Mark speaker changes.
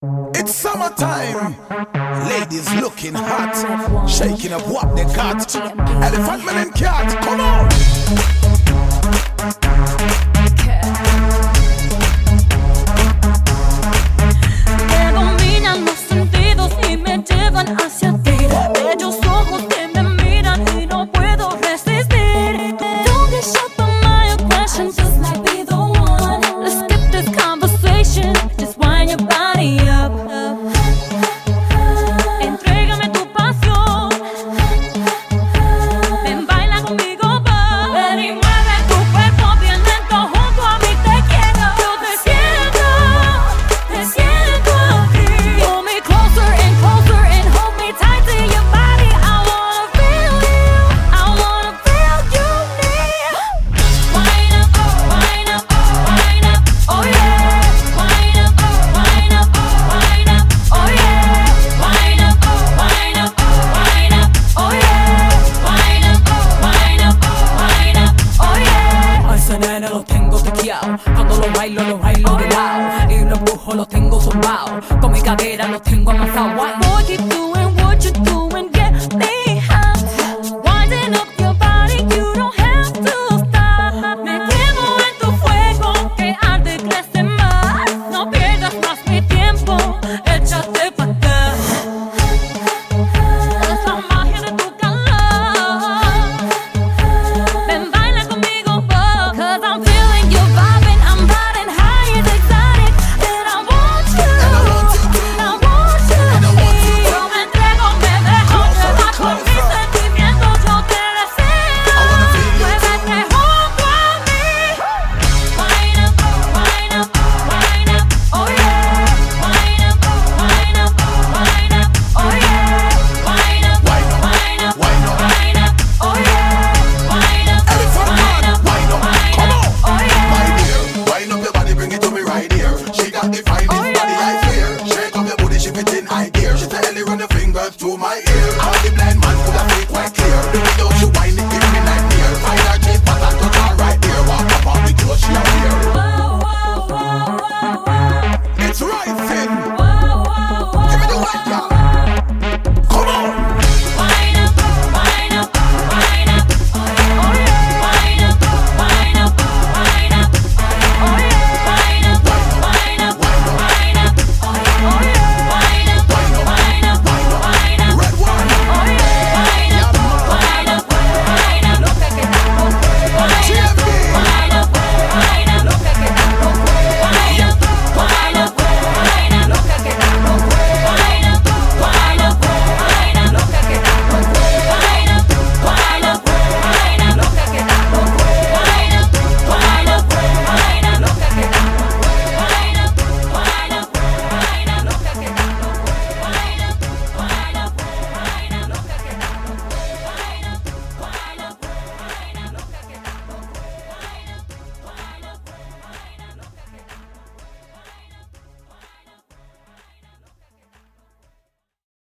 Speaker 1: It's summertime. Ladies looking hot, shaking up what they got. Elephant man and cat, come on.
Speaker 2: Me dominan los sentidos y me llevan hacia ti. Bellos ojos que me miran y no puedo resistir. Don't get shut by my aggression, just like be the one. Let's skip this conversation, just wind your body up. Entrégame tu pasión. Ven, baila conmigo, va. Ven y mueve tu cuerpo bien lento junto a mí, te quiero. Yo te siento aquí. Pull me closer and hold me tight to your body. I wanna feel you near. Wind up, wind up, wind up, oh yeah. Wind up, wind up, wind up, oh yeah. Wind up, wind up, wind up, oh yeah. Wind up, wind up, wind up, oh yeah.
Speaker 3: A ese nene lo tengo tequeado. Cuando lo bailo de lado. Y lo empujo, lo tengo zumbao. Con mi cadera lo tengo amasado.
Speaker 2: Boy, keep doing what you're doing.